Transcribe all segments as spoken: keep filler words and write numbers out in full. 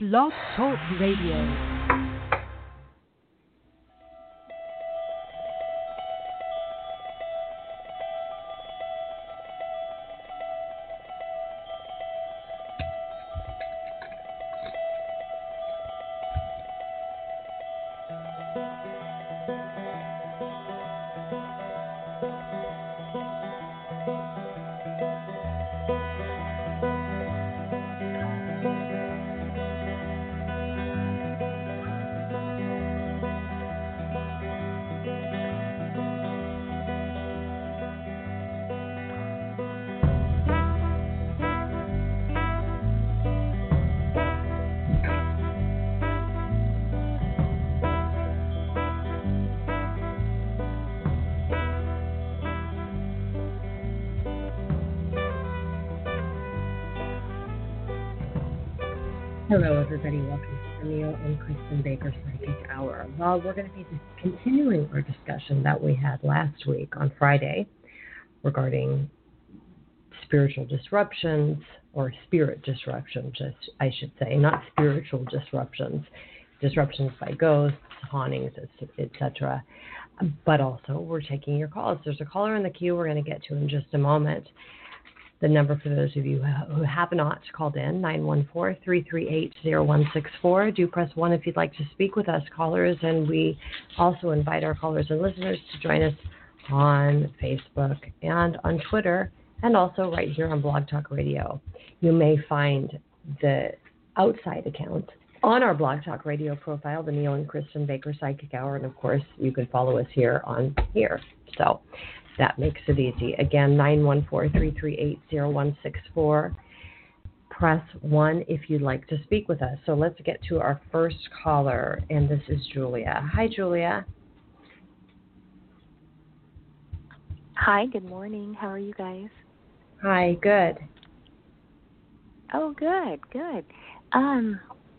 Blog Talk Radio. Hello, everybody. Welcome to the Neil and Kristen Baker Psychic Hour. Well, we're going to be continuing our discussion that we had last week on Friday regarding spiritual disruptions, or spirit disruptions, I should say, not spiritual disruptions, disruptions by ghosts, hauntings, et cetera. But also, we're taking your calls. There's a caller in the queue we're going to get to in just a moment. The number for those of you who have not called in, nine one four, three three eight, zero one six four. Do press one if you'd like to speak with us, callers. And we also invite our callers and listeners to join us on Facebook and on Twitter, and also right here on Blog Talk Radio. You may find the outside account on our Blog Talk Radio profile, the Neil and Kristen Baker Psychic Hour. And, of course, you can follow us here on here. So that makes it easy. Again, nine one four, three three eight, zero one six four. Press one if you'd like to speak with us. So let's get to our first caller, and this is Julia. Hi, Julia. Hi, good morning. How are you guys? Hi, good. Oh, good, good. Um,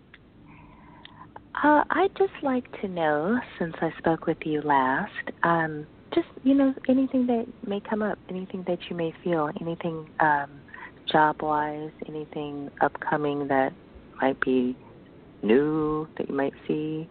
uh, I'd just like to know, since I spoke with you last, um, just, you know, anything that may come up, anything that you may feel, anything um, job-wise, anything upcoming that might be new that you might see.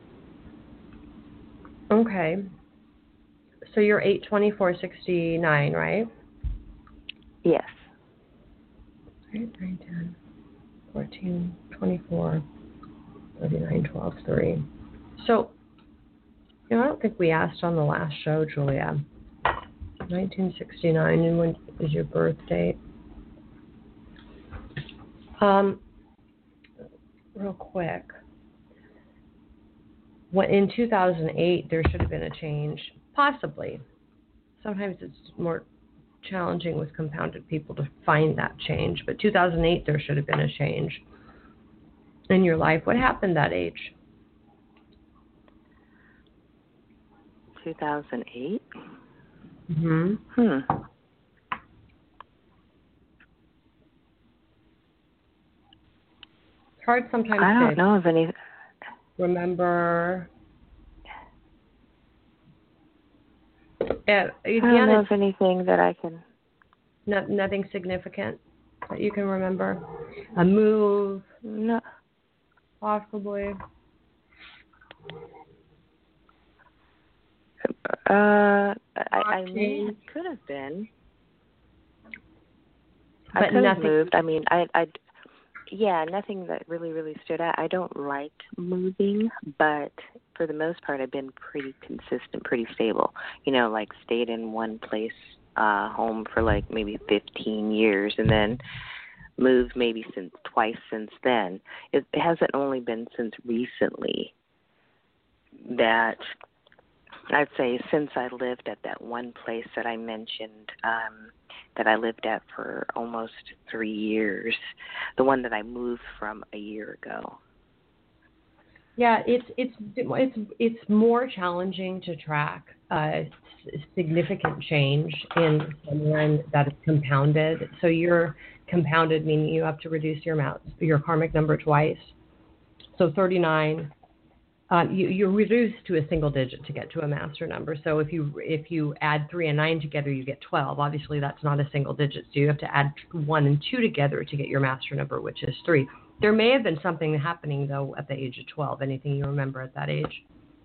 Okay. So you're eight twenty-four sixty-nine, right? Yes. eight, nine, ten, fourteen, twenty-four, thirty-nine, twelve, three. So, you know, I don't think we asked on the last show, Julia. nineteen sixty-nine, and when is your birth date? Um, real quick. When, in two thousand eight, there should have been a change. Possibly. Sometimes it's more challenging with compounded people to find that change. But two thousand eight, there should have been a change in your life. What happened that age? two thousand eight? Mm-hmm. Hmm. It's hard sometimes I don't to know of any. remember. Yeah, I don't know of anything that I can. No, nothing significant that you can remember. A move. No. Possibly. Uh, I, I mean, it could have been. But I could have nothing. moved. I mean, I, I, yeah, nothing that really, really stood out. I don't like moving, but for the most part, I've been pretty consistent, pretty stable. You know, like stayed in one place, uh, home for like maybe fifteen years, and then moved maybe since twice since then. It, it hasn't only been since recently that I'd say since I lived at that one place that I mentioned, um, that I lived at for almost three years, the one that I moved from a year ago. Yeah, it's it's it's it's more challenging to track uh, significant change in someone that is compounded. So you're compounded, meaning you have to reduce your amount, your karmic number twice. So thirty-nine. Um, you, you're reduced to a single digit to get to a master number. So if you if you add three and nine together, you get twelve. Obviously, that's not a single digit. So you have to add one and two together to get your master number, which is three. There may have been something happening, though, at the age of twelve. Anything you remember at that age?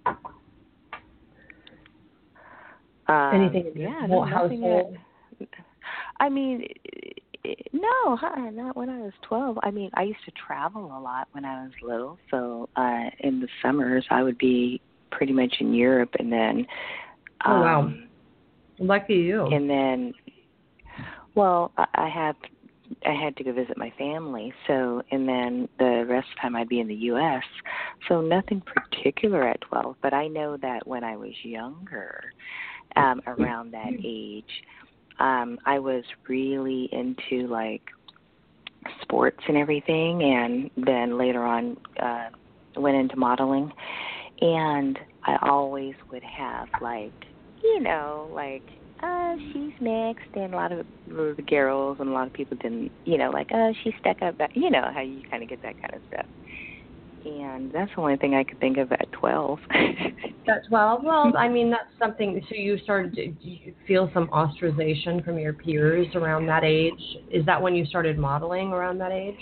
Um, Anything in your yeah, whole no, nothing household? At, I mean, no, huh, not when I was twelve. I mean, I used to travel a lot when I was little. So uh, in the summers, I would be pretty much in Europe, and then. Um, Oh wow! Lucky you. And then, well, I, I have. I had to go visit my family, so and then the rest of the time I'd be in the U S. So nothing particular at twelve, but I know that when I was younger, um, around that age, um, I was really into like sports and everything, and then later on uh, went into modeling, and I always would have like, you know, like. Uh, she's mixed, and a lot of the girls and a lot of people didn't, you know, like, oh, she's stuck up, you know, how you kind of get that kind of stuff. And that's the only thing I could think of at twelve. At twelve? Well, I mean, that's something, so you started to do you feel some ostracization from your peers around that age? Is that when you started modeling around that age?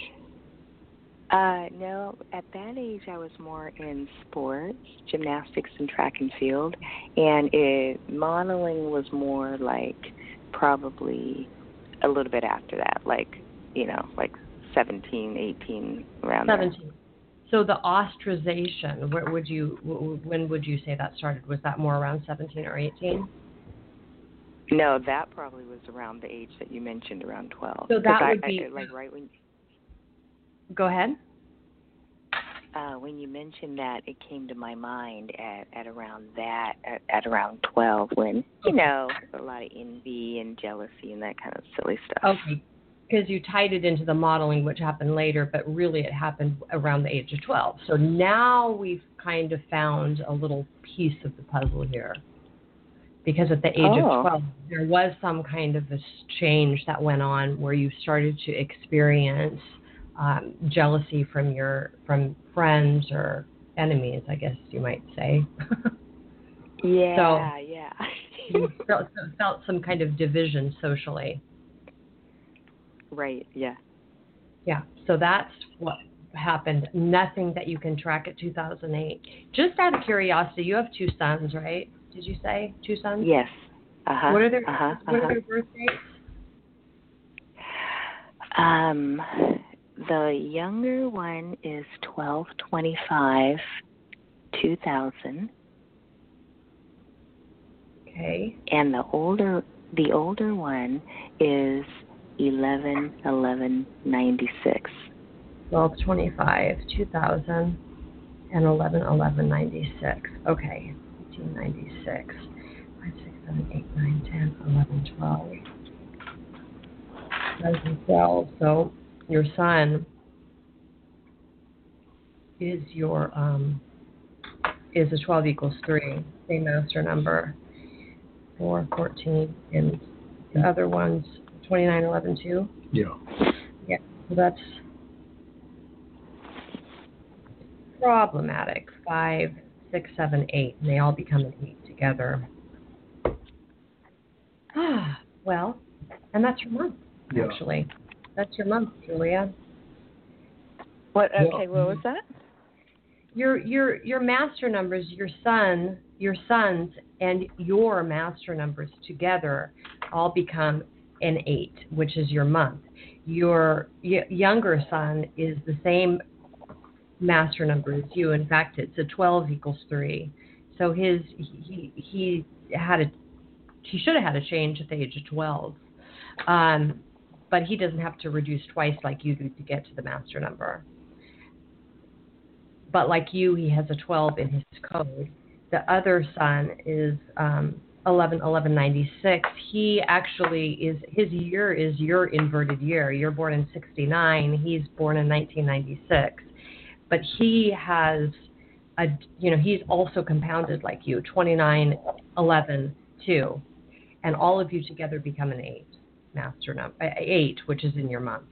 Uh, no, at that age I was more in sports, gymnastics and track and field, and it, modeling was more like probably a little bit after that, like, you know, like seventeen, eighteen, around seventeen. there. So the ostracization, where would you, when would you say that started? Was that more around seventeen or eighteen? No, that probably was around the age that you mentioned, around twelve. So that would I, be, I, like right when. Go ahead. Uh, when you mentioned that, it came to my mind at, at around that, at, at around twelve, when, you know, a lot of envy and jealousy and that kind of silly stuff. Okay, because you tied it into the modeling, which happened later, but really it happened around the age of twelve. So now we've kind of found a little piece of the puzzle here. Because at the age oh. of twelve, there was some kind of a change that went on where you started to experience um, jealousy from your from friends or enemies, I guess you might say. yeah, so yeah. you felt, felt some kind of division socially. Right, yeah. Yeah, so that's what happened. Nothing that you can track at two thousand eight. Just out of curiosity, you have two sons, right? Did you say two sons? Yes. Uh-huh. What are their uh-huh, What uh-huh. are their birth dates? Um, the younger one is twelve twenty-five, two thousand. Okay. And the older the older one is eleven eleven ninety-six. twelve twenty-five, two thousand, and eleven eleven ninety-six. Okay. eighteen ninety-six. five, six, seven, eight, nine, ten, eleven, twelve. eleven, twelve. So your son is your um is a twelve equals three, same master number. four, fourteen, and the other one's twenty-nine, eleven, two. Yeah. Yeah. So that's problematic. Five, six, seven, eight, and they all become an eight together. Ah, well, and that's your month, Yeah. actually. That's your month, Julia. What? Okay, what was that? Your your your master numbers, your son, your sons, and your master numbers together all become an eight, which is your month. Your y- younger son is the same master number as you. In fact, it's a twelve equals three. So his he he had a he should have had a change at the age of twelve, um, but he doesn't have to reduce twice like you do to get to the master number. But like you, he has a twelve in his code. The other son is um, eleven eleven ninety-six. He actually is, his year is your inverted year. You're born in sixty-nine. He's born in nineteen ninety-six. But he has, a, you know, he's also compounded like you, twenty-nine eleven two. And all of you together become an eight, master number, eight, which is in your month.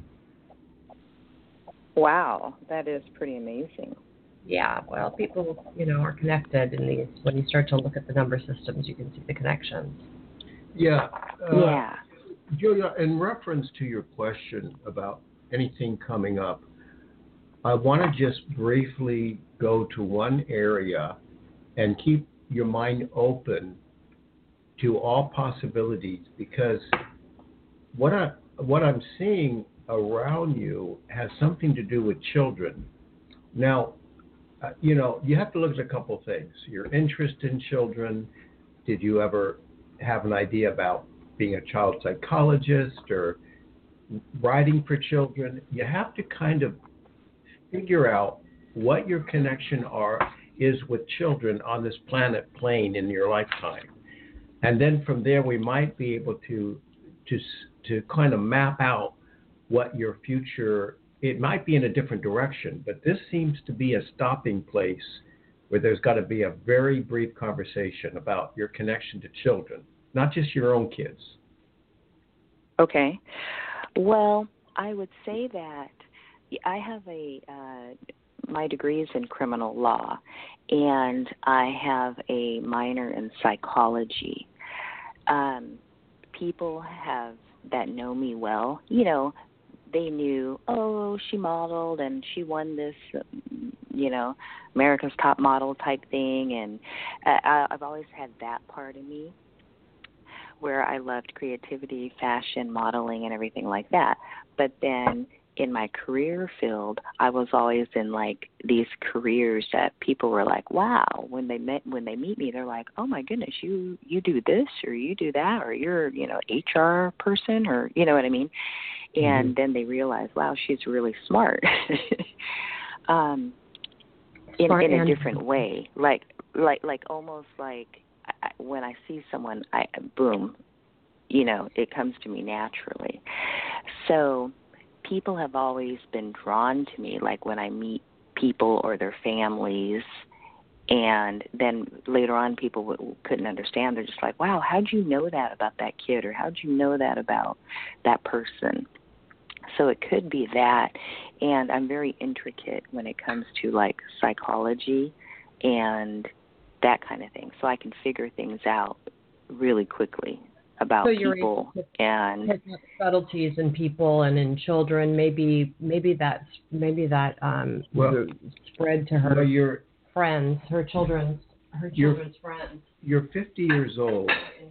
Wow, that is pretty amazing. Yeah, well, people, you know, are connected in these. When you start to look at the number systems, you can see the connections. Yeah. Uh, yeah. Julia, in reference to your question about anything coming up, I want to just briefly go to one area and keep your mind open to all possibilities, because what I what I'm seeing around you has something to do with children. Now, uh, you know, you have to look at a couple of things. Your interest in children. Did you ever have an idea about being a child psychologist or writing for children? You have to kind of figure out what your connection are is with children on this planet plane in your lifetime. And then from there, we might be able to to to kind of map out what your future, it might be in a different direction, but this seems to be a stopping place where there's got to be a very brief conversation about your connection to children, not just your own kids. Okay. Well, I would say that I have a, uh, my degree is in criminal law, and I have a minor in psychology. Um, people have that know me well, you know, they knew, oh, she modeled and she won this, you know, America's Top Model type thing. And uh, I've always had that part of me where I loved creativity, fashion, modeling, and everything like that. But then in my career field, I was always in like these careers that people were like, wow, when they met, when they meet me, they're like, oh my goodness, you, you do this or you do that, or you're, you know, H R person, or, you know what I mean? And mm-hmm. then they realize, wow, she's really smart. um, in, smart in a different way, like, like, like almost like I, when I see someone, I, boom, you know, it comes to me naturally. So people have always been drawn to me, like when I meet people or their families, and then later on people w- couldn't understand. They're just like, wow, how'd you know that about that kid, or how'd you know that about that person? So it could be that, and I'm very intricate when it comes to like psychology and that kind of thing, so I can figure things out really quickly about so people and subtleties in people and in children. Maybe maybe that's maybe that um, well, spread to her well, you're, friends, her children's her children's friends. You're fifty years old,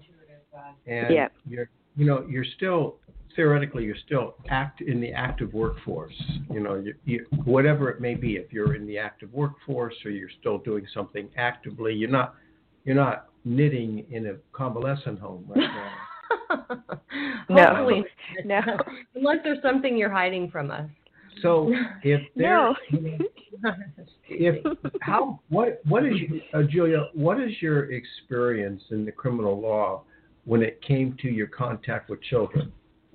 and yeah. you're you know you're still theoretically you're still act in the active workforce. You know, you, you, whatever it may be, if you're in the active workforce or you're still doing something actively, you're not you're not knitting in a convalescent home right now. No, Hopefully, no. Unless there's something you're hiding from us. So if there, no. if how what what is uh, Julia? What is your experience in the criminal law when it came to your contact with children?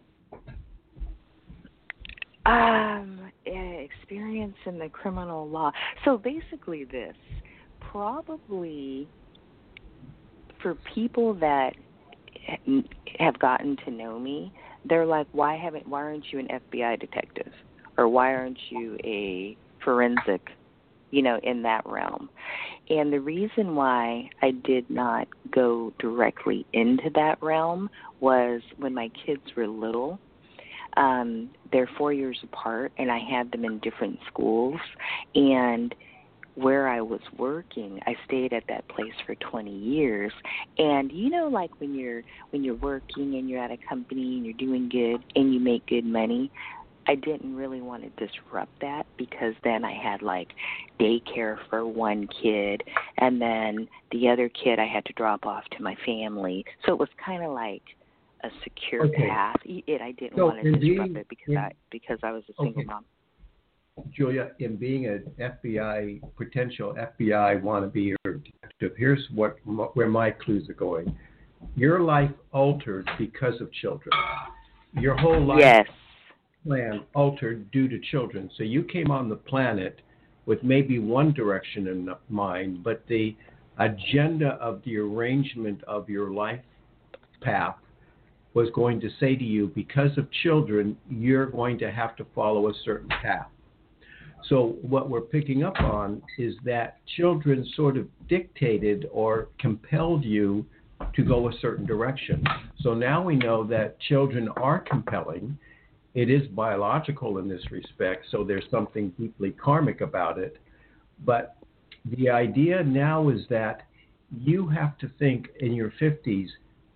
Um, experience in the criminal law. So basically, this probably for people that have gotten to know me, they're like, why haven't why aren't you an F B I detective, or why aren't you a forensic, you know, in that realm? And the reason why I did not go directly into that realm was when my kids were little. Um, they're four years apart, and I had them in different schools, and where I was working, I stayed at that place for twenty years. And you know, like when you're when you're working and you're at a company and you're doing good and you make good money, I didn't really want to disrupt that, because then I had like daycare for one kid, and then the other kid I had to drop off to my family. So it was kind of like a secure okay. path. It I didn't so want to disrupt being, it because in, I because I was a single okay. mom. Julia, in being an F B I, potential F B I wannabe or detective, here's what where my clues are going. Your life altered because of children. Your whole life yes. plan altered due to children. So you came on the planet with maybe one direction in mind, but the agenda of the arrangement of your life path was going to say to you, because of children, you're going to have to follow a certain path. So what we're picking up on is that children sort of dictated or compelled you to go a certain direction. So now we know that children are compelling, it is biological in this respect, so there's something deeply karmic about it. But the idea now is that you have to think in your fifties,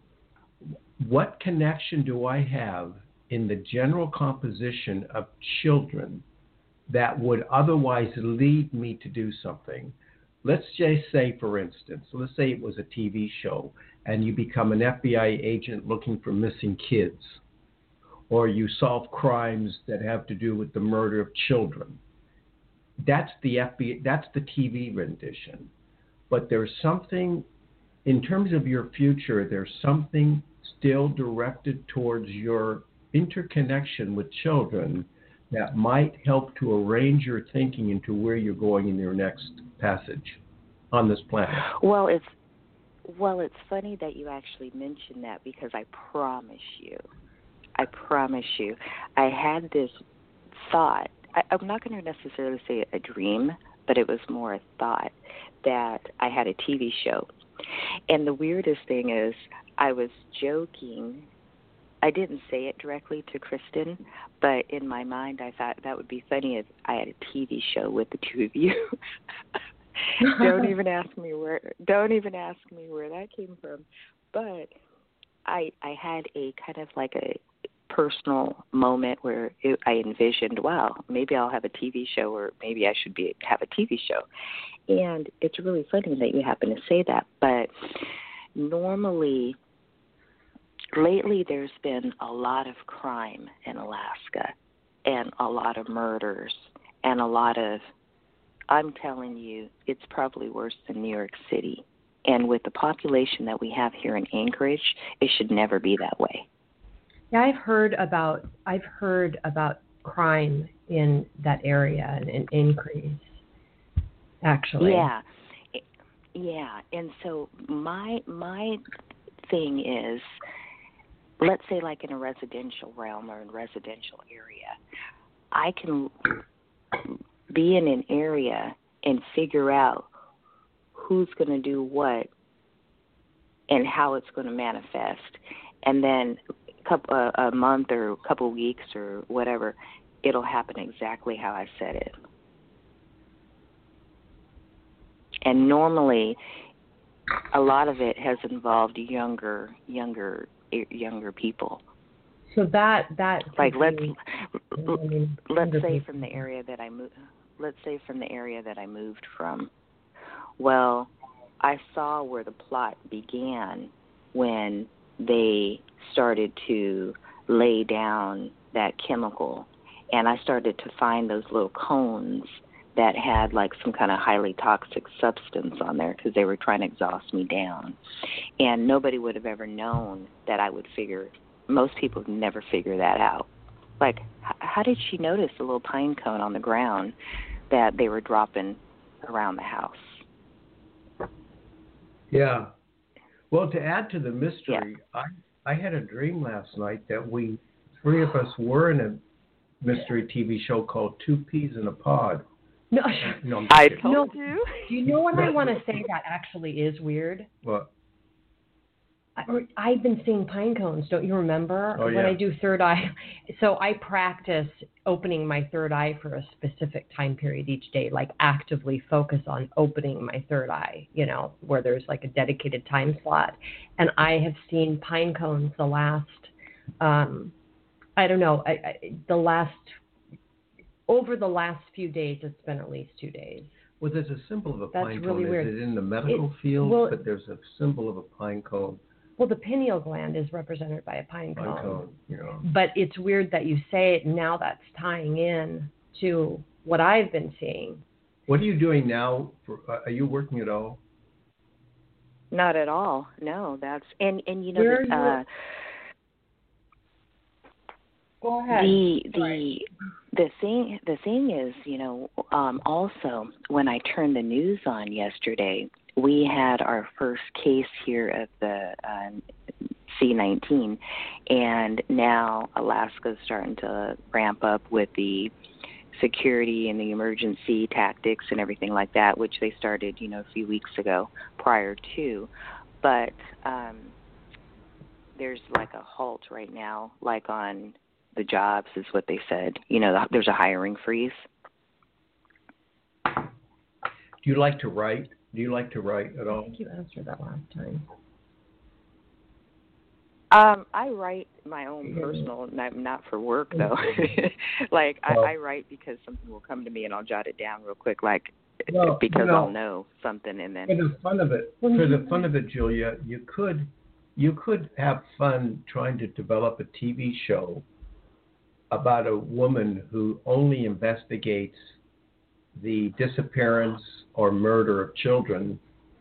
what connection do I have in the general composition of children that would otherwise lead me to do something? Let's just say, for instance, let's say it was a T V show and you become an F B I agent looking for missing kids, or you solve crimes that have to do with the murder of children. That's the F B I, that's the T V rendition. But there's something, in terms of your future, there's something still directed towards your interconnection with children that might help to arrange your thinking into where you're going in your next passage on this planet. Well, it's well, it's funny that you actually mentioned that, because I promise you, I promise you, I had this thought. I, I'm not going to necessarily say a dream, but it was more a thought that I had a T V show. And the weirdest thing is, I was joking. I didn't say it directly to Kristen, but in my mind I thought that would be funny if I had a T V show with the two of you. Don't even ask me where don't even ask me where that came from. But I I had a kind of like a personal moment where it, I envisioned, wow, maybe I'll have a T V show, or maybe I should be have a T V show. And it's really funny that you happen to say that. But normally, lately there's been a lot of crime in Alaska, and a lot of murders, and a lot of, I'm telling you, it's probably worse than New York City. And with the population that we have here in Anchorage, it should never be that way. Yeah, I've heard about I've heard about crime in that area and an increase, actually. Yeah, yeah. And so my my thing is, let's say like in a residential realm or in a residential area, I can be in an area and figure out who's going to do what and how it's going to manifest, and then couple, uh, a month or a couple of weeks or whatever, it'll happen exactly how I said it. And normally, a lot of it has involved younger, younger, younger people. So that that like let's be, I mean, let's say from the area that I moved. Let's say from the area that I moved from. Well, I saw where the plot began when they started to lay down that chemical, and I started to find those little cones that had like some kind of highly toxic substance on there because they were trying to exhaust me down. And nobody would have ever known that I would figure, most people would never figure that out. Like, h- how did she notice a little pine cone on the ground that they were dropping around the house? Yeah. Well, to add to the mystery, Yeah. I, I had a dream last night that we, three of us were in a mystery T V show called Two Peas in a Pod. No, no I'm I kidding. told no, you. Do you know what I want to say that actually is weird? What? I, I've been seeing pine cones. Don't you remember? Oh, when yeah. I do third eye, so I practice opening my third eye for a specific time period each day, like actively focus on opening my third eye, you know, where there's like a dedicated time slot. And I have seen pine cones the last, um, I don't know, I, I, the last, over the last few days, it's been at least two days. Well, there's a symbol of a That's pine really cone. weird. Is it in the medical It- field? well- But there's a symbol of a pine cone. Well, the pineal gland is represented by a pine cone. Pine cone, you know. But it's weird that you say it, and now that's tying in to what I've been seeing. What are you doing now? For, uh, are you working at all? Not at all. No, that's and and you know Where the, are you- uh, Go ahead. the the the thing the thing is, you know, um, also when I turned the news on yesterday, we had our first case here of the um, C nineteen, and now Alaska's starting to ramp up with the security and the emergency tactics and everything like that, which they started, you know, a few weeks ago prior to. But um, there's like a halt right now, like on the jobs, is what they said. You know, there's a hiring freeze. Do you like to write? Do you like to write at I all? think you answered that last time. Um, I write my own personal, not, not for work though. Like Well, I, I write because something will come to me and I'll jot it down real quick, like Well, because you know, I'll know something and then. For the fun of it, for the fun of it, Julia, you could, you could have fun trying to develop a T V show about a woman who only investigates the disappearance or murder of children,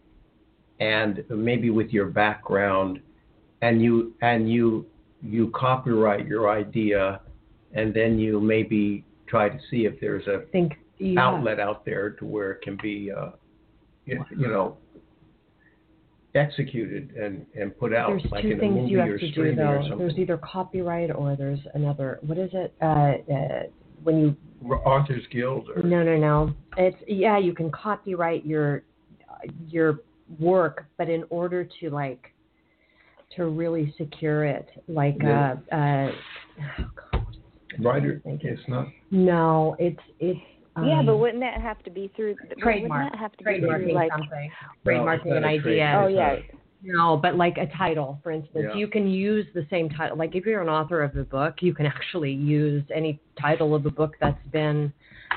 and maybe with your background, and you and you you copyright your idea, and then you maybe try to see if there's a think yeah. outlet out there to where it can be, uh, you, you know, executed and, and put out There's like two in a things movie you have or to do streaming or though. something. There's either copyright or there's another. What is it? Uh, uh, when you Authors Guild or no no no. It's yeah. You can copyright your your work, but in order to like to really secure it, like Yeah. uh, uh, oh God, writer. It's not. no, it's it's. Um, Yeah, but wouldn't that have to be through trademark? Wouldn't that have to be Trademarking through like? something. No, Trademarking it's not an a idea. trade- Oh it's yeah. No, but like a title, for instance, Yeah. you can use the same title. Like if you're an author of a book, you can actually use any title of a book that's been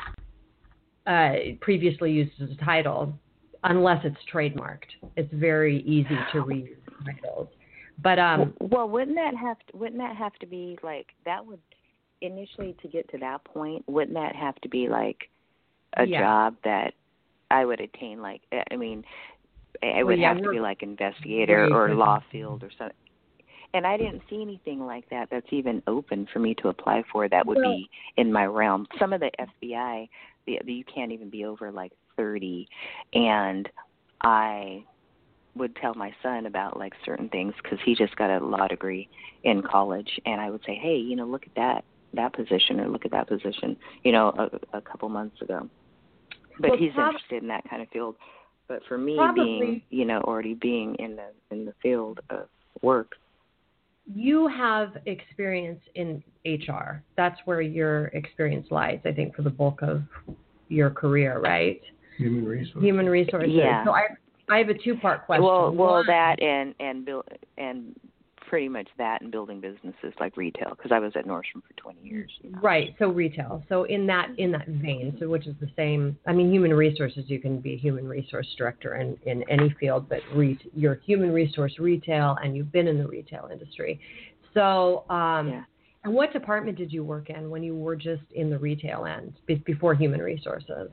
uh, previously used as a title, unless it's trademarked. It's very easy to reuse titles. But um, well, wouldn't that have to, wouldn't that have to be like that would initially to get to that point? Wouldn't that have to be like a Yeah. job that I would attain? Like I mean, it would Well, yeah, have to we're- be like investigator Right. or law field or something. And I didn't see anything like that that's even open for me to apply for that would Well- be in my realm. Some of the F B I, the, the, you can't even be over like thirty. And I would tell my son about like certain things because he just got a law degree in college. And I would say, hey, you know, look at that, that position or look at that position, you know, a, a couple months ago. But Well, he's prob- interested in that kind of field. But for me, Probably- being, you know, already being in the in the field of work, you have experience in H R. That's where your experience lies, I think, for the bulk of your career, right? Human resources. Human resources. Yeah. So I, I have a two-part question. well, well, One- that and and build and pretty much that and building businesses like retail because I was at Nordstrom for twenty years. You know? Right. So retail. So in that in that vein, so which is the same. I mean, human resources. You can be a human resource director in, in any field, but re, you're human resource retail, and you've been in the retail industry. So, um, Yeah. and what department did you work in when you were just in the retail end be, before human resources?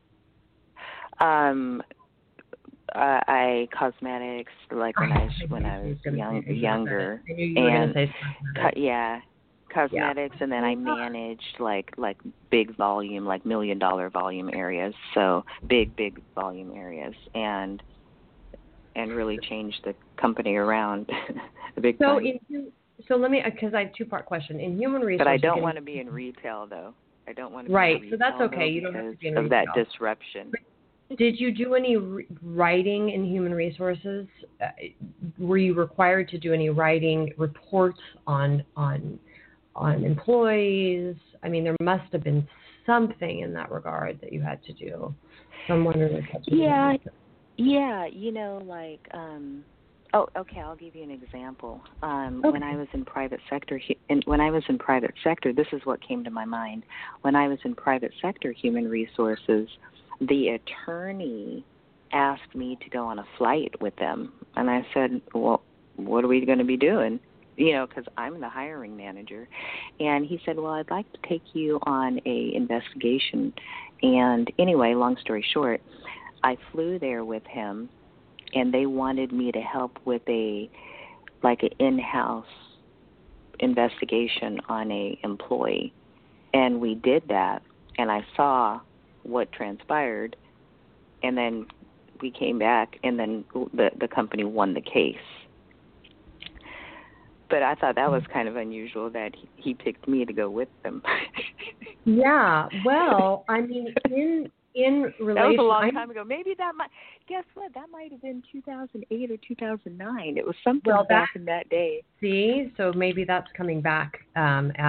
Um, uh, I cosmetics like when I was when I was young, younger, I knew you were and going to say co- yeah, cosmetics, and then I managed like like big volume, like million dollar volume areas, so big big volume areas, and and really changed the company around a big So time. in so let me because I have a two part question in human resources. But I don't getting- want to be in retail though. I don't want to Right, be in so that's retail, okay. though, You don't have to because be in of that retail. disruption. Did you do any re- writing in human resources? Uh, were you required to do any writing reports on on on employees? I mean, there must have been something in that regard that you had to do. So I'm wondering if that's what Yeah, you did. yeah, you know, like, um, oh, okay, I'll give you an example. Um, Okay. When I was in private sector, hu- and when I was in private sector, this is what came to my mind. When I was in private sector human resources, the attorney asked me to go on a flight with them, and I said, well, what are we going to be doing? You know, because I'm the hiring manager. And he said, well, I'd like to take you on a investigation. And anyway, long story short, I flew there with him, and they wanted me to help with a, like an in-house investigation on a employee. And we did that, and I saw what transpired, and then we came back, and then the, the company won the case. But I thought that was kind of unusual that he, he picked me to go with them. Yeah, well, I mean, in in relation, That was a long I- time ago. Maybe that might. Guess what? That might have been two thousand eight or two thousand nine. It was something Well, that- back in that day. See, so maybe that's coming back um, as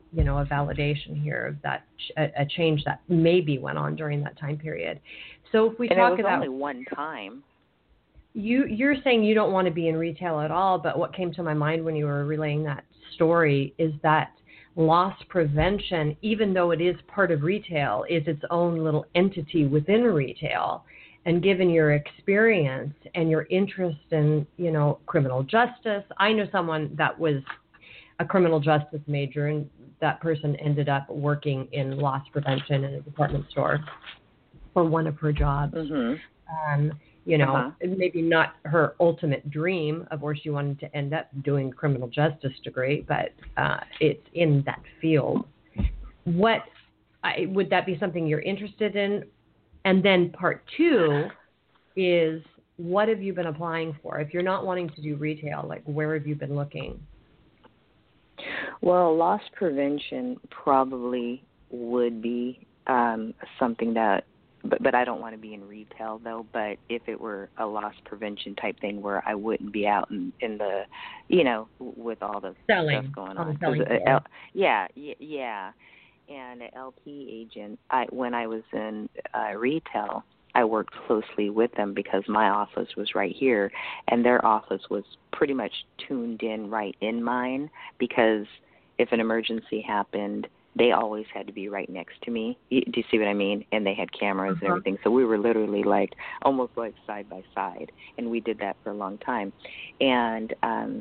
you know, a validation here of that a, a change that maybe went on during that time period. So if we and talk it was about only one time. you, you're saying you don't want to be in retail at all, but what came to my mind when you were relaying that story is that loss prevention, even though it is part of retail, is its own little entity within retail. And given your experience and your interest in, you know, criminal justice, I know someone that was a criminal justice major, and that person ended up working in loss prevention in a department store for one of her jobs. Mm-hmm. Um, you know, uh-huh. maybe not her ultimate dream of where she wanted to end up doing criminal justice degree, but uh, it's in that field. What I, would that be something you're interested in? And then part two is, what have you been applying for? If you're not wanting to do retail, like where have you been looking? Well, loss prevention probably would be um, something that, but, but I don't want to be in retail though. But if it were a loss prevention type thing where I wouldn't be out in, in the, you know, with all the selling, stuff going on. on. Selling uh, L, yeah, yeah, yeah. And an L P agent, I when I was in uh, retail, I worked closely with them because my office was right here, and their office was pretty much tuned in right in mine, because if an emergency happened, they always had to be right next to me. Do you see what I mean? And they had cameras Uh-huh. and everything. So we were literally like almost like side by side, and we did that for a long time. And um,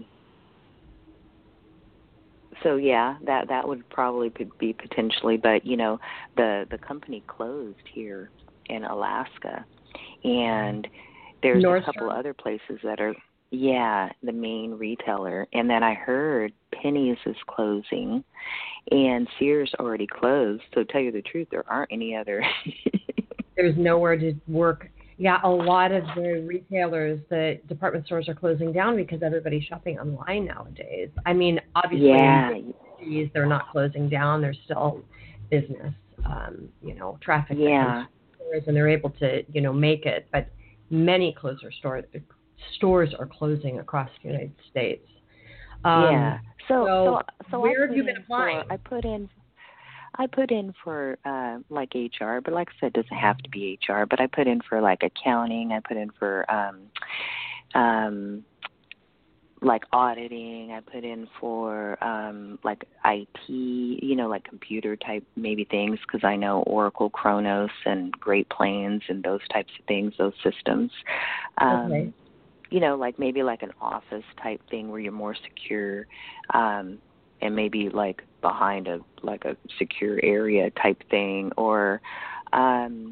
so, yeah, that, that would probably be potentially. But, you know, the, the company closed here in Alaska, and there's Nordstrom? a couple other places that are, yeah, the main retailer. And then I heard Penny's is closing, and Sears already closed. So to tell you the truth, there aren't any other. There's nowhere to work. Yeah, a lot of the retailers, the department stores are closing down because everybody's shopping online nowadays. I mean, obviously, Yeah. in cities, they're not closing down. There's still business, um, you know, traffic. Yeah. Stores, and they're able to, you know, make it. But many closer store, stores are closing across the United States. Um, yeah. So, so, so where I have you been applying? For, I put in, I put in for uh, like H R, but like I said, it doesn't have to be H R. But I put in for like accounting. I put in for um, um, like auditing. I put in for um, like I T, you know, like computer type maybe things, because I know Oracle, Kronos, and Great Plains, and those types of things, those systems. Um, okay. You know, like maybe like an office type thing where you're more secure, um, and maybe like behind a like a secure area type thing, or um,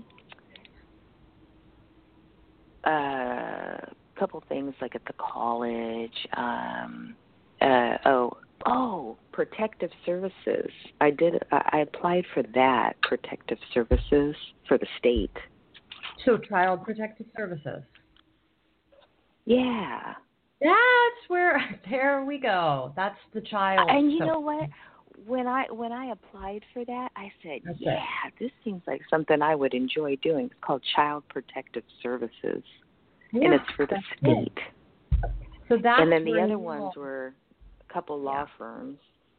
uh, a couple things like at the college. Um, uh, oh, oh, protective services. I did. I applied for that, protective services for the state. So, Child Protective Services. Yeah. That's where, there we go. That's the child. And you so, know what? When I when I applied for that, I said, That's yeah, it. this seems like something I would enjoy doing. It's called Child Protective Services, yeah, and it's for the state. It. So that's and then the where other you ones all, were a couple law yeah. firms.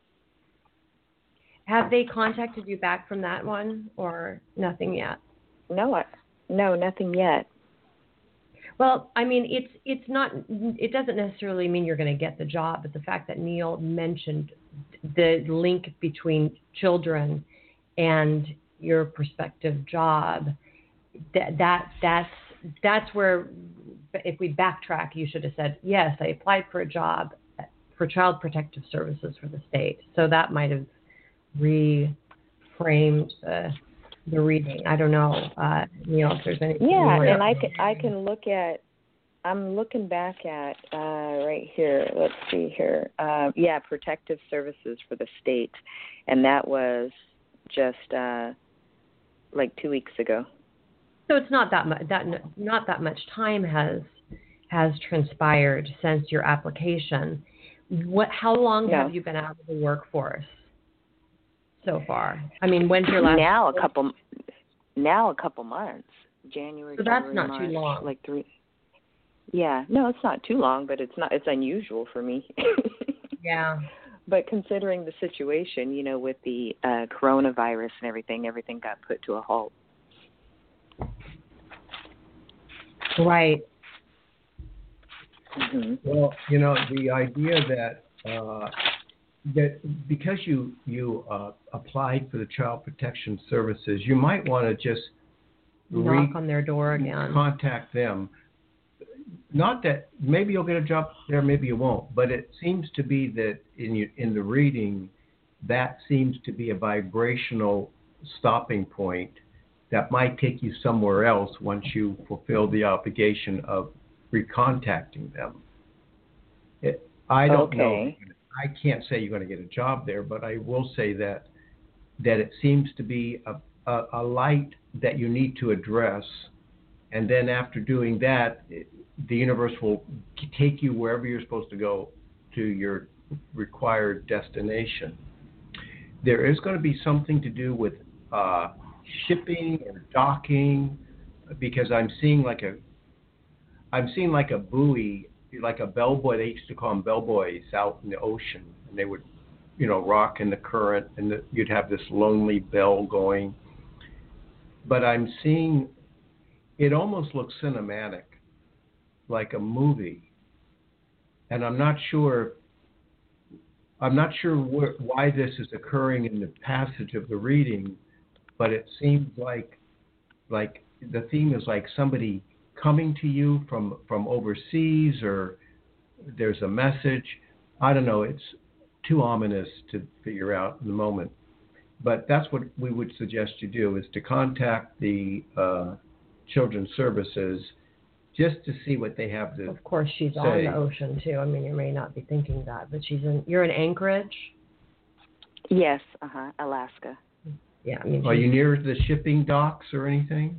Have they contacted you back from that one, or nothing yet? No, I, no, nothing yet. Well, I mean, it's it's not. It doesn't necessarily mean you're going to get the job, but the fact that Neil mentioned the link between children and your prospective job, that that that's that's where, if we backtrack, you should have said, yes, I applied for a job for Child Protective Services for the state. So that might have reframed the. The reading. I don't know, uh, Neil, if there's anything. Yeah, you and I can I can look at. I'm looking back at uh, right here. Let's see here. Uh, yeah, protective services for the state, and that was just uh, like two weeks ago. So it's not that much. That not that much time has has transpired since your application. What? How long No. have you been out of the workforce so far? I mean, when's your last? Now a couple. Now a couple months. January. So that's February, not March, too long. Like three. Yeah. No, it's not too long, but it's not. It's unusual for me. Yeah. but considering the situation, you know, with the uh, coronavirus and everything, everything got put to a halt. Right. Mm-hmm. Well, you know, the idea that uh, that because you you uh, applied for the Child Protection Services, you might want to just Knock re- on their door again. contact them. Not that maybe you'll get a job there, maybe you won't, but it seems to be that in you, in the reading, that seems to be a vibrational stopping point that might take you somewhere else once you fulfill the obligation of recontacting them. It, I don't Okay. know. I can't say you're going to get a job there, but I will say that that it seems to be a, a, a light that you need to address, and then after doing that, it, the universe will take you wherever you're supposed to go to your required destination. There is going to be something to do with uh, shipping or docking, because I'm seeing like a, I'm seeing like a buoy, like a bellboy. They used to call them bellboys out in the ocean, and they would, you know, rock in the current, and the, you'd have this lonely bell going. But I'm seeing, it almost looks cinematic, like a movie, and I'm not sure. I'm not sure wh- why this is occurring in the passage of the reading, but it seems like, like the theme is like somebody coming to you from from overseas, or there's a message. I don't know. It's too ominous to figure out in the moment. But that's what we would suggest you do, is to contact the uh, Children's Services just to see what they have to Of course, she's say. on the ocean too. I mean, you may not be thinking that, but she's in. You're in Anchorage. Yes, uh-huh, Alaska. Yeah, I mean. Are you near the shipping docks or anything?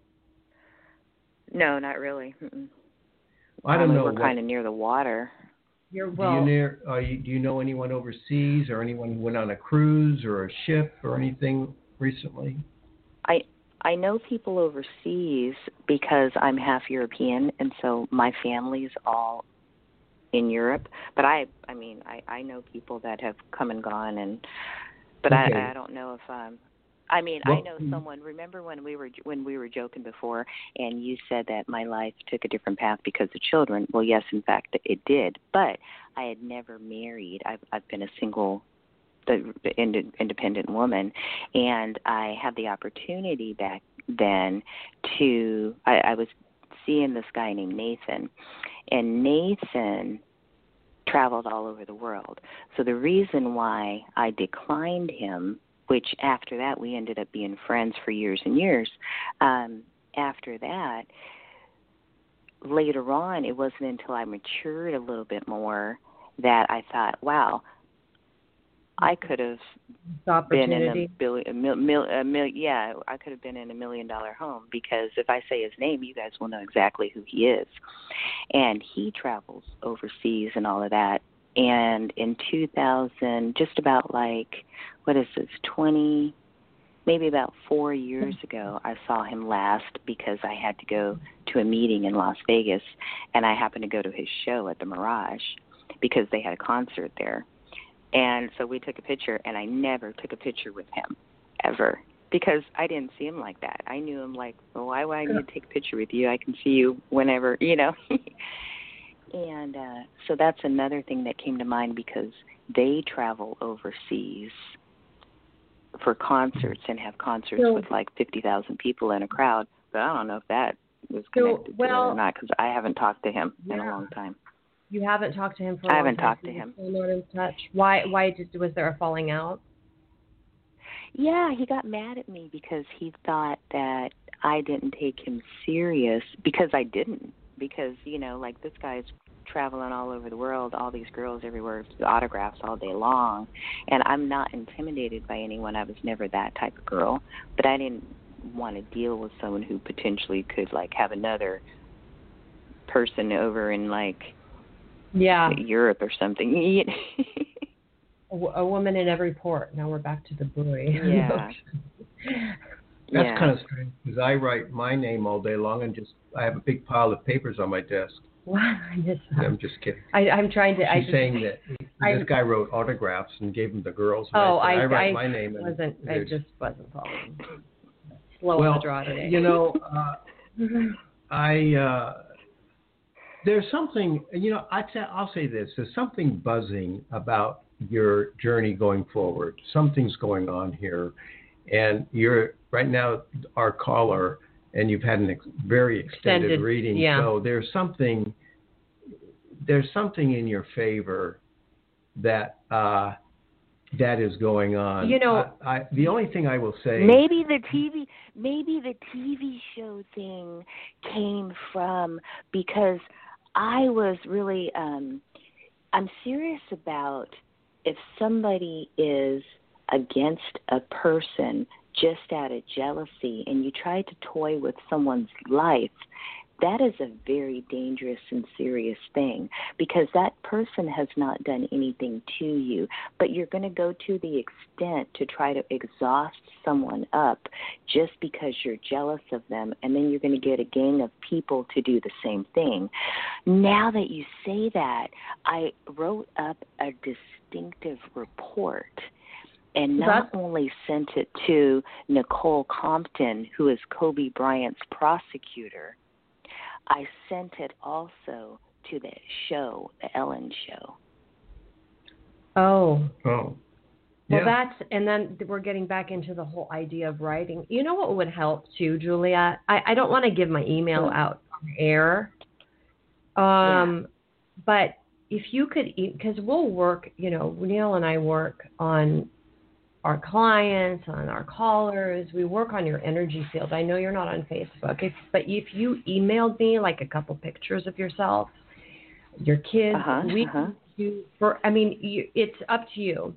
No, not really. Mm-mm. I don't Only know. We're what- kind of near the water. You're Do well. you near? Are you, do you know anyone overseas, or anyone who went on a cruise or a ship or anything recently? I I know people overseas because I'm half European, and so my family's all in Europe. But I I mean I, I know people that have come and gone, and but Okay. I I don't know if um. I mean, I Well, know someone. Remember when we were when we were joking before, and you said that my life took a different path because of children. Well, yes, in fact, it did. But I had never married. I've I've been a single, the, the ind- independent woman, and I had the opportunity back then to. I, I was seeing this guy named Nathan, and Nathan traveled all over the world. So the reason why I declined him, which after that we ended up being friends for years and years. Um, after that, later on, it wasn't until I matured a little bit more that I thought, wow, I could have been in a billion, a mil, mil, a mil, yeah, I could have been in a million dollar home, because if I say his name, you guys will know exactly who he is. And he travels overseas and all of that. And in two thousand, just about like, what is this, twenty, maybe about four years ago, I saw him last because I had to go to a meeting in Las Vegas, and I happened to go to his show at the Mirage because they had a concert there. And so we took a picture, and I never took a picture with him, ever, because I didn't see him like that. I knew him like, well, why would I need to take a picture with you? I can see you whenever, you know. And uh, so that's another thing that came to mind, because they travel overseas for concerts and have concerts So- with like fifty thousand people in a crowd. But I don't know if that was So, connected well, to it or not, because I haven't talked to him in a yeah. long time. You haven't talked to him for a I long haven't time. talked to so him. you're still not in touch. Why? Why did, was there a falling out? Yeah, he got mad at me because he thought that I didn't take him serious, because I didn't. Because, you know, like this guy's traveling all over the world, all these girls everywhere, autographs all day long. And I'm not intimidated by anyone. I was never that type of girl. But I didn't want to deal with someone who potentially could, like, have another person over in, like, Yeah. Europe or something. A, w- a woman in every port. Now we're back to the buoy. Yeah. That's Yeah. kind of strange, because I write my name all day long, and just I have a big pile of papers on my desk. What? I missed that. I'm just kidding. I, I'm trying to. She's I just, saying that I, this guy wrote autographs and gave them to girls. And oh, I, said, I, I write I my name. wasn't. And I just wasn't following. Slow well, on the draw today. you know, uh, I uh, there's something. You know, I t- I'll say this: there's something buzzing about your journey going forward. Something's going on here, and you're right now our caller, and you've had an ex- very extended, Extended, reading. yeah. So there's something. There's something in your favor that uh, that is going on. You know, I, I, the only thing I will say, Maybe the T V, maybe the T V show thing came from because I was really, um, I'm serious about if somebody is against a person just out of jealousy and you try to toy with someone's life, that is a very dangerous and serious thing because that person has not done anything to you, but you're going to go to the extent to try to exhaust someone up just because you're jealous of them, and then you're going to get a gang of people to do the same thing. Now that you say that, I wrote up a distinctive report and not That's... only sent it to Nicole Compton, who is Kobe Bryant's prosecutor, I sent it also to the show, the Ellen Show. Oh. oh, Well, yeah. that's, and then we're getting back into the whole idea of writing. You know what would help too, Julia? I, I don't want to give my email out on air. Um, yeah. But if you could, because we'll work, you know, Neil and I work on our clients, on our callers. We work on your energy field. I know you're not on Facebook, if, but if you emailed me like a couple pictures of yourself, your kids, uh-huh, we uh-huh. can do for. I mean, you, it's up to you,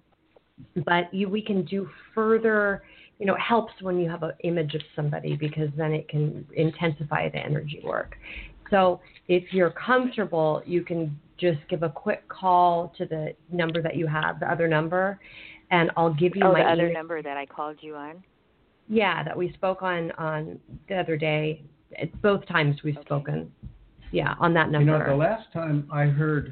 but you, we can do further. You know, it helps when you have an image of somebody because then it can intensify the energy work. So if you're comfortable, you can just give a quick call to the number that you have, the other number. And I'll give you oh, my the other email. number that I called you on? Yeah, that we spoke on, on the other day. Both times we've okay. spoken. Yeah, on that number. You know, the last time I heard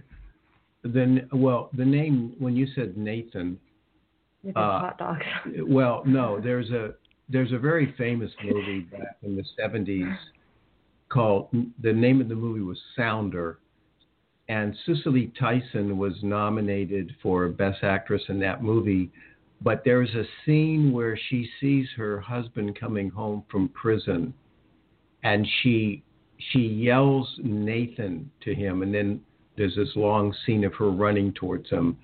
the, well, the name, when you said Nathan. With his uh, hot dogs. Well, no, there's a, there's a very famous movie back in the seventies called, the name of the movie was Sounder. And Cicely Tyson was nominated for Best Actress in that movie. But there's a scene where she sees her husband coming home from prison, and she she yells Nathan to him, and then there's this long scene of her running towards him.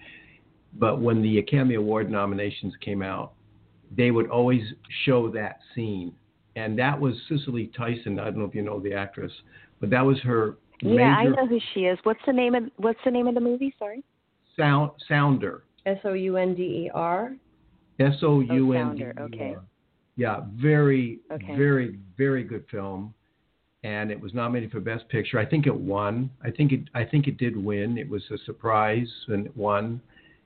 But when the Academy Award nominations came out, they would always show that scene. And that was Cicely Tyson. I don't know if you know the actress, but that was her Yeah, major... I know who she is. What's the name of What's the name of the movie? Sorry. Sound Sounder. S O U N D E R. S O U N D E R. Oh, Sounder. Okay. Yeah, very, okay. very, very good film, and it was nominated for Best Picture. I think it won. I think it. I think it did win. It was a surprise and it won,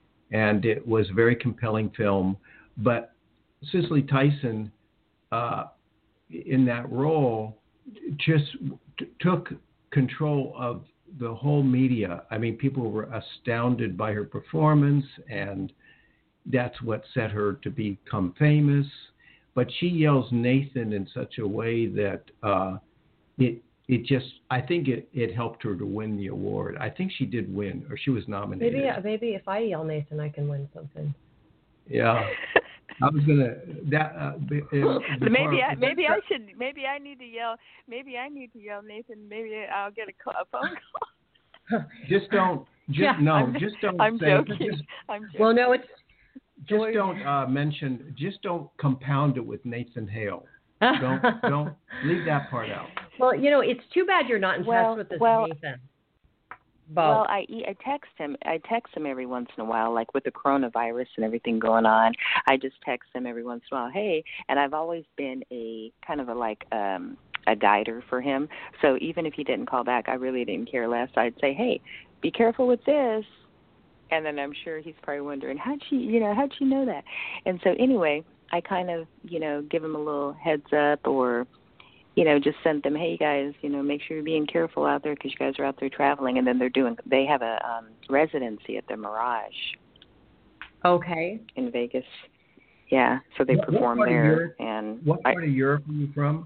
and it was a very compelling film. But Cicely Tyson, uh, in that role, just t- took control of the whole media. I mean, people were astounded by her performance, and that's what set her to become famous. But she yells Nathan in such a way that uh, it it just, I think it, it helped her to win the award. I think she did win, or she was nominated. Maybe maybe if I yell Nathan, I can win something. Yeah. I was gonna that uh, be, uh, maybe I maybe I should maybe I need to yell maybe I need to yell Nathan. Maybe I'll get a, call, a phone call. Just don't. Just yeah, no. I'm, just don't. I'm say, joking. Just, I'm joking. Well, no, it's just don't uh, mention. Just don't compound it with Nathan Hale. Don't don't leave that part out. Well, you know, it's too bad you're not in well, touch with this well, Nathan. But, well, I I text him. I text him every once in a while, like with the coronavirus and everything going on. I just text him every once in a while. Hey, and I've always been a kind of a like um, a guider for him. So even if he didn't call back, I really didn't care less. I'd say, hey, be careful with this. And then I'm sure he's probably wondering, how'd she, you know, how'd she know that? And so anyway, I kind of, you know, give him a little heads up, or you know, just sent them, hey guys, you know, make sure you're being careful out there because you guys are out there traveling. And then they're doing, they have a um, residency at the Mirage. Okay. In Vegas. Yeah, so they what, perform what there. Europe, and what part I, of Europe are you from?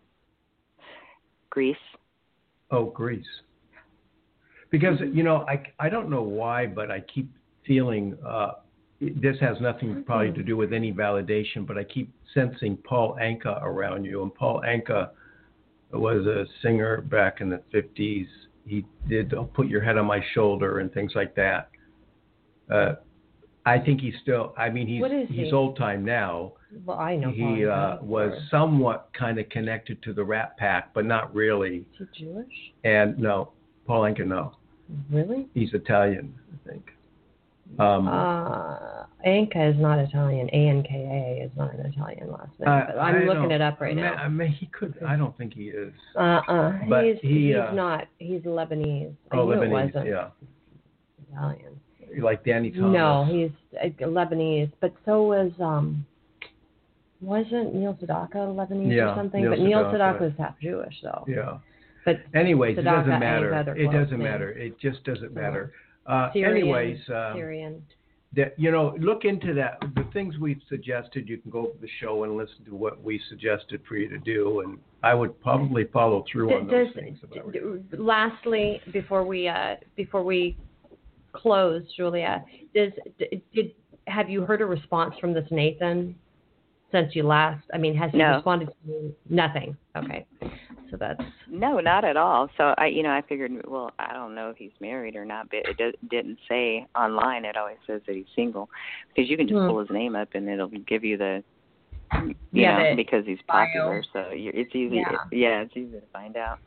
Greece. Oh, Greece. Because, you know, I, I don't know why, but I keep feeling, uh, this has nothing probably to do with any validation, but I keep sensing Paul Anka around you. And Paul Anka was a singer back in the fifties. He did oh, Put Your Head on My Shoulder and things like that. Uh, I think he's still, I mean, he's What is he? he's old time now. Well, I know He Paul uh, Anka. was somewhat kind of connected to the Rat Pack, but not really. Is he Jewish? And no, Paul Anka, no. Really? He's Italian, I think. Um, uh, Anka is not Italian. A N K A is not an Italian last name. Uh, But I'm I looking don't- it up right I mean, now. I mean, he could. I don't think he is. Uh-uh. But he's he, he's uh, not. He's Lebanese. I Oh, knew it Lebanese, wasn't yeah. Italian. Like Danny Thomas. No, he's uh, Lebanese. But so was um. Wasn't Neil Sedaka Lebanese Yeah, or something? Neil but Neil Sedaka. Sedaka was half Jewish, though. Yeah. But Anyways, it Sedaka doesn't and matter. other It close doesn't names. matter. It just doesn't matter. Uh, Syrian, anyways, um, Syrian. that you know, look into that. The things we've suggested, you can go to the show and listen to what we suggested for you to do, and I would probably follow through on those Does- things. If I were d- you. lastly, before we uh, before we close, Julia, does d- did have you heard a response from this Nathan since you last? I mean, has he No. responded to you? Nothing. Okay, so that's No, not at all. So I, you know, I figured, well, I don't know if he's married or not, but it do- didn't say online. It always says that he's single, because you can just Hmm. pull his name up and it'll give you the, you Yeah, know, the because he's bio. popular. So you it's easy. Yeah. It, yeah, it's easy to find out.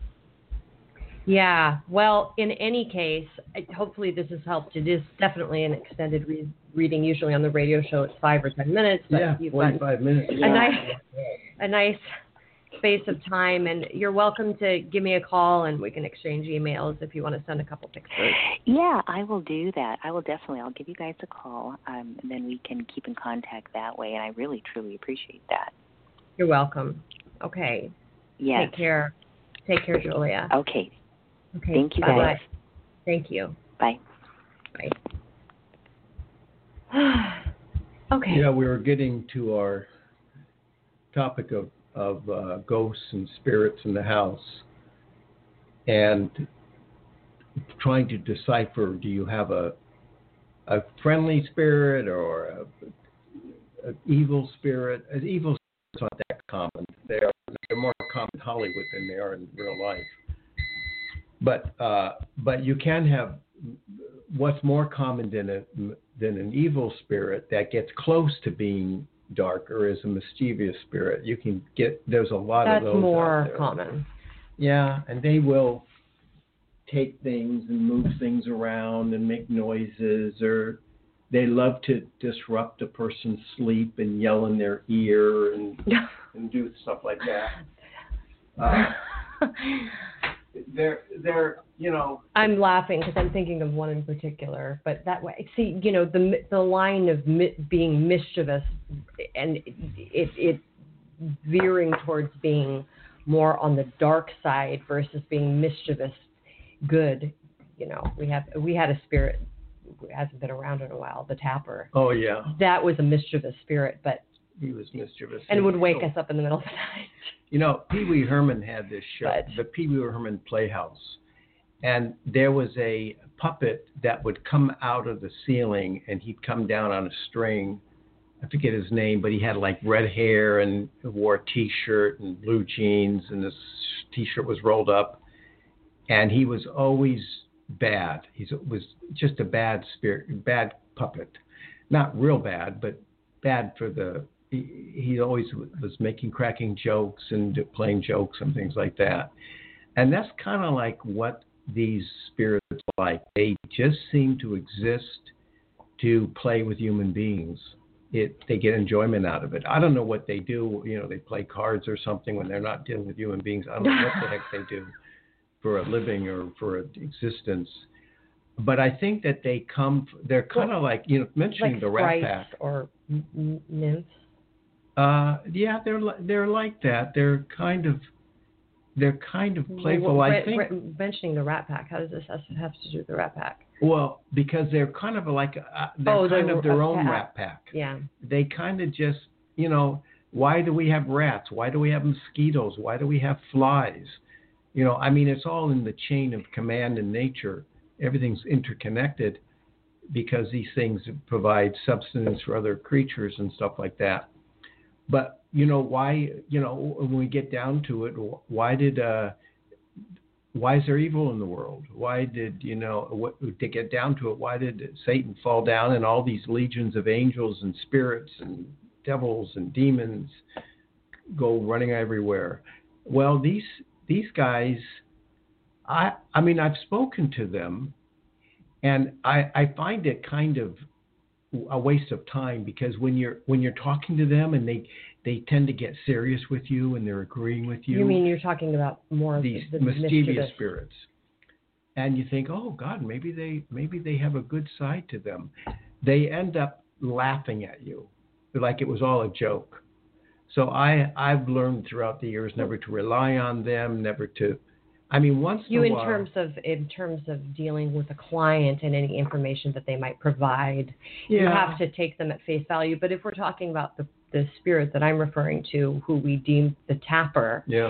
yeah. Well, in any case, I- hopefully this has helped. It is definitely an extended re- reading. Usually on the radio show, it's five or ten minutes. But Yeah, you've got forty-five minutes. a nice a nice space of time, and you're welcome to give me a call and we can exchange emails if you want to send a couple pictures. Yeah, I will do that. I will definitely. I'll give you guys a call, um, and then we can keep in contact that way. And I really, truly appreciate that. You're welcome. Okay. Yes. Take care. Take care, Julia. Okay. Okay. Thank you, Bye-bye. guys. Thank you. Bye. Bye. Okay. Yeah, we were getting to our topic of of uh, ghosts and spirits in the house, and trying to decipher: do you have a a friendly spirit or a, a evil spirit? An evil spirit's not that common. They are they're more common in Hollywood than they are in real life. But uh, but you can have what's more common than a than an evil spirit that gets close to being darker is a mischievous spirit. You can get there's a lot That's of those more out there. common. Yeah, and they will take things and move things around and make noises, or they love to disrupt a person's sleep and yell in their ear and and do stuff like that. Uh, they're they're you know. I'm laughing because I'm thinking of one in particular, but that way, see, you know, the the line of mi- being mischievous and it it veering towards being more on the dark side versus being mischievous good. You know, we have we had a spirit who hasn't been around in a while, the Tapper. Oh yeah, That was a mischievous spirit, but he was mischievous and would wake so, us up in the middle of the night. You know, Pee Wee Herman had this show, But- the Pee Wee Herman Playhouse, and there was a puppet that would come out of the ceiling, and he'd come down on a string. I forget his name, but he had like red hair and wore a T-shirt and blue jeans, and this T-shirt was rolled up, and he was always bad. He was just a bad spirit, bad puppet, not real bad, but bad for the. He, he always was making cracking jokes and playing jokes and things like that. And that's kind of like what these spirits are like. They just seem to exist to play with human beings. It they get enjoyment out of it. I don't know what they do. You know, they play cards or something when they're not dealing with human beings. I don't know what the heck they do for a living or for an existence. But I think that they come. They're kind of like you know mentioning Like the Rat sprites Pack. or n- n- nymphs. Uh, yeah, they're li- they're like that. They're kind of they're kind of playful. Well, I Brett, think Brett mentioning the Rat Pack. How does this have have to do with the Rat Pack? Well, because they're kind of like uh, they're Oh, kind they're of their a own pack. rat pack. Yeah. They kind of just, you know, why do we have rats? Why do we have mosquitoes? Why do we have flies? You know, I mean, it's all in the chain of command in nature. Everything's interconnected because these things provide subsistence for other creatures and stuff like that. But, you know, why, you know, when we get down to it, why did, uh, why is there evil in the world? Why did, you know, what, to get down to it, why did Satan fall down and all these legions of angels and spirits and devils and demons go running everywhere? Well, these these guys, I I mean, I've spoken to them, and I, I find it kind of a waste of time, because when you're when you're talking to them and they they tend to get serious with you and they're agreeing with you. You mean you're talking about more these of the, the mischievous mischievous spirits, and you think, oh God, maybe they maybe they have a good side to them. They end up laughing at you like it was all a joke. So I I've learned throughout the years never to rely on them, never to. I mean, once you in in a while, terms of in terms of dealing with a client and any information that they might provide, yeah. you have to take them at face value. But if we're talking about the the spirit that I'm referring to, who we deem the tapper, yeah.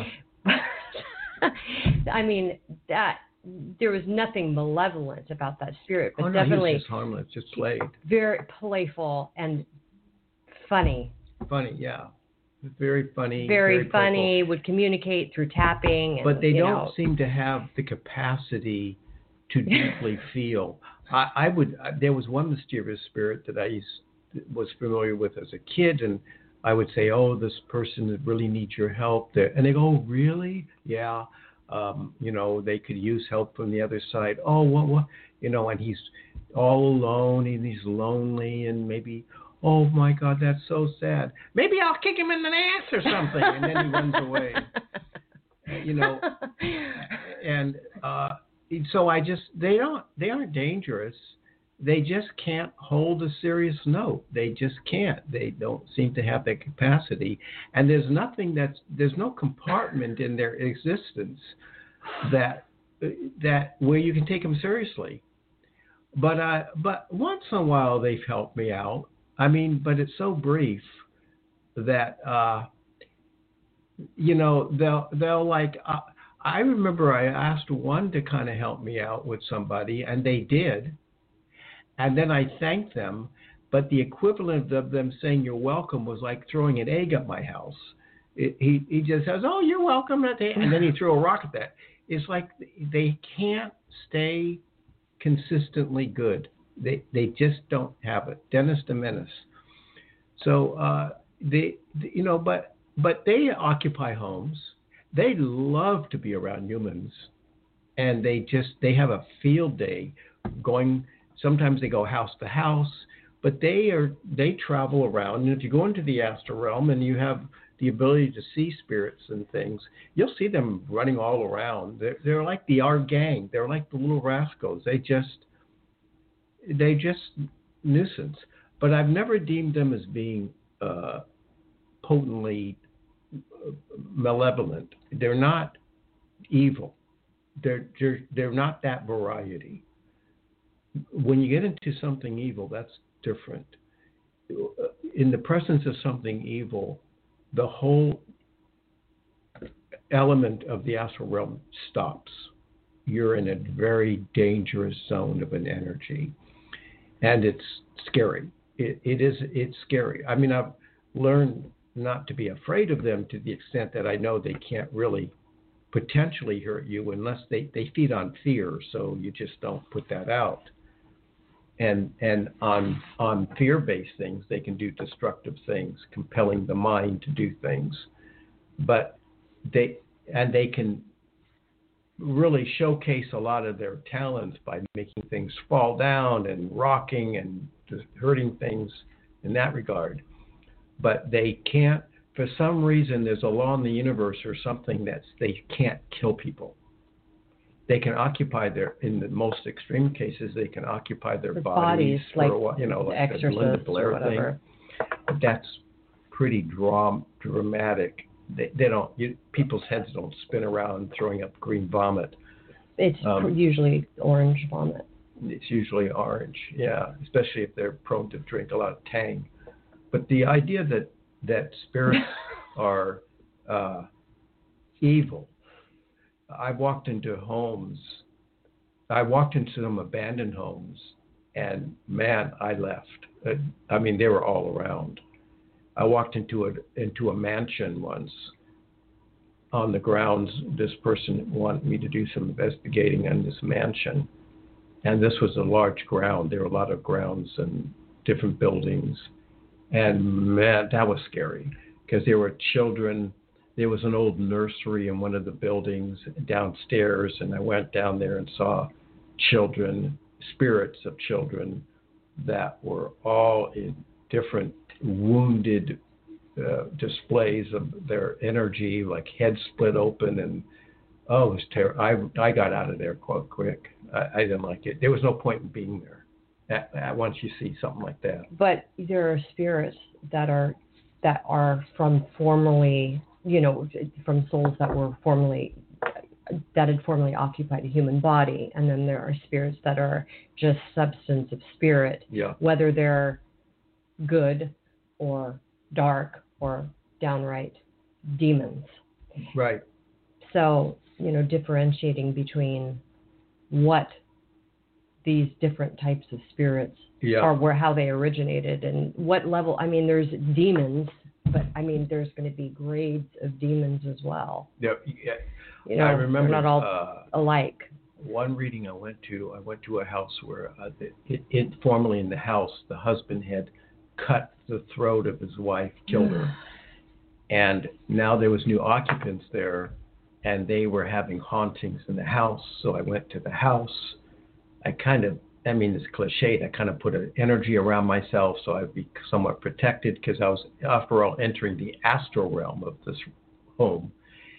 I mean that there was nothing malevolent about that spirit, but oh, no, definitely he was just harmless, just played. Very playful and funny. Funny, yeah. Very funny. Very, very funny, would communicate through tapping. And, but they you don't know, seem to have the capacity to deeply feel. I, I would. There was one mischievous spirit that I used, was familiar with as a kid, and I would say, "Oh, this person really needs your help." There, and they go, "Oh, really? Yeah. Um, you know, they could use help from the other side. Oh, what, what? You know, and he's all alone, and he's lonely, and maybe." Oh my God, that's so sad. Maybe I'll kick him in the ass or something, and then he runs away. You know, and uh, so I just they don't they aren't dangerous. They just can't hold a serious note. They just can't. They don't seem to have that capacity. And there's nothing that's there's no compartment in their existence that that where you can take them seriously. But I but once in a while they've helped me out. I mean, but it's so brief that, uh, you know, they'll, they'll like, uh, I remember I asked one to kind of help me out with somebody, and they did. And then I thanked them, but the equivalent of them saying you're welcome was like throwing an egg at my house. It, he, he just says, oh, you're welcome. And then he threw a rock at that. It's like they can't stay consistently good. They they just don't have it. Dennis the Menace. So uh, they, you know, but but they occupy homes. They love to be around humans, and they just they have a field day going. Sometimes they go house to house, but they are they travel around. And if you go into the astral realm and you have the ability to see spirits and things, you'll see them running all around. They're they're like the our gang. They're like the little rascals. They just They just nuisance, but I've never deemed them as being uh, potently malevolent. They're not evil. They're, they're they're not that variety. When you get into something evil, that's different. In the presence of something evil, the whole element of the astral realm stops. You're in a very dangerous zone of an energy. And it's scary. It, it is. It's scary. I mean, I've learned not to be afraid of them to the extent that I know they can't really potentially hurt you unless they, they feed on fear. So you just don't put that out. And and on on fear-based things, they can do destructive things, compelling the mind to do things. But they and they can really showcase a lot of their talents by making things fall down and rocking and just hurting things in that regard. But they can't, for some reason, there's a law in the universe or something that they can't kill people. They can occupy their, in the most extreme cases, they can occupy their, their bodies, bodies, like for a while, you know, like the Linda Blair thing. That's pretty dram- dramatic. they, they don't. You, people's heads don't spin around throwing up green vomit. It's Um, usually orange vomit. It's usually orange, yeah, especially if they're prone to drink a lot of Tang. But the idea that that spirits are uh, evil. I walked into homes. I walked into some abandoned homes, and man, I left. Uh, I mean, they were all around. I walked into a into a mansion once. On the grounds, this person wanted me to do some investigating on this mansion, and this was a large ground. There were a lot of grounds and different buildings, and man, that was scary because there were children. There was an old nursery in one of the buildings downstairs, and I went down there and saw children, spirits of children that were all in different wounded uh, displays of their energy, like heads split open, and oh, it was terrible. I, I got out of there quite quick. I, I didn't like it. There was no point in being there at, at once you see something like that. But there are spirits that are that are from formerly, you know, from souls that were formerly that had formerly occupied a human body, and then there are spirits that are just substance of spirit, Yeah. whether they're good or dark or downright demons. Right. So, you know, differentiating between what these different types of spirits Yeah. are, where how they originated, and what level. I mean, there's demons, but I mean, there's going to be grades of demons as well. Yeah. yeah. You know, I remember they're not all uh, alike. one reading I went to. I went to a house where uh, it, it formerly in the house, the husband had cut the throat of his wife, killed her, and now there was new occupants there, and they were having hauntings in the house. So I went to the house. I kind of, I mean, it's cliched. I kind of put an energy around myself so I'd be somewhat protected because I was, after all, entering the astral realm of this home.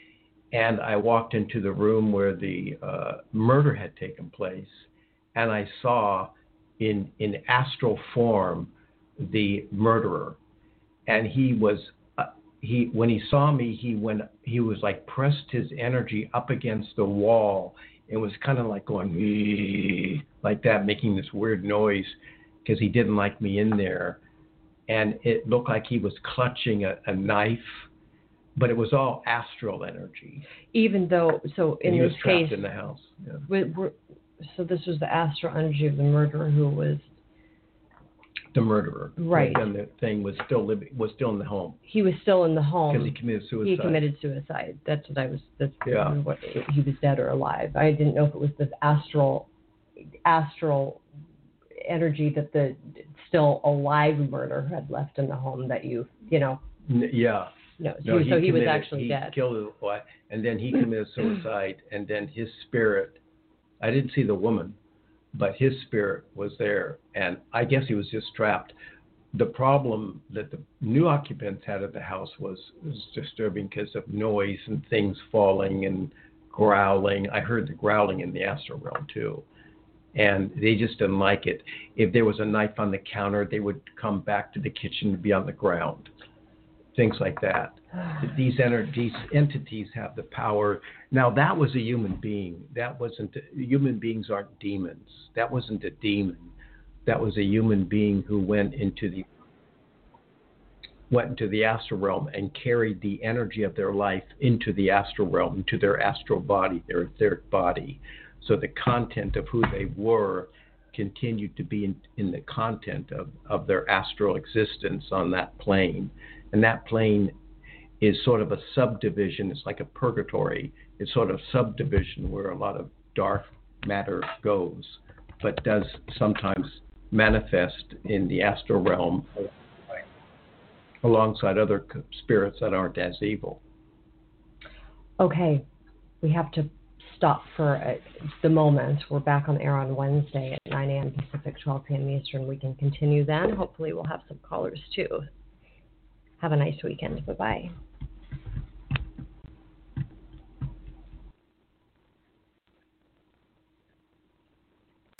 And I walked into the room where the uh, murder had taken place, and I saw in in astral form the murderer. And he was uh, he when he saw me, he went he was like pressed his energy up against the wall. It was kind of like going "Ee," like that, making this weird noise because he didn't like me in there. And it looked like he was clutching a, a knife. But it was all astral energy. Even though, so in and he this was trapped case, in the house. Yeah. we we're, so this was the astral energy of the murderer who was The murderer. Right. And the thing was still living, was still in the home he was still in the home. because he committed suicide. He committed suicide. That's what I was. That's Yeah. what he was dead or alive. I didn't know if it was this astral, astral energy that the still alive murderer had left in the home that you, you know. N- yeah. No, so, No, he, so he was committed- actually he dead. killed his wife, and then he committed suicide, and then his spirit. I didn't see the woman, but his spirit was there, and I guess he was just trapped. The problem that the new occupants had at the house was, was disturbing because of noise and things falling and growling. I heard the growling in the astral realm too, and they just didn't like it. If there was a knife on the counter, they would come back to the kitchen to be on the ground. Things like that. These ener- these entities have the power. Now that was a human being. That wasn't. Human beings aren't demons. That wasn't a demon. That was a human being who went into the went into the astral realm and carried the energy of their life into the astral realm, into their astral body, their etheric body. So the content of who they were continued to be in, in the content of, of their astral existence on that plane. And that plane is sort of a subdivision. It's like a purgatory. It's sort of subdivision where a lot of dark matter goes, but does sometimes manifest in the astral realm alongside other spirits that aren't as evil. Okay, we have to stop for a, the moment. We're back on air on Wednesday at nine a.m. Pacific, twelve p.m. Eastern. We can continue then. Hopefully we'll have some callers too. Have a nice weekend. Bye-bye.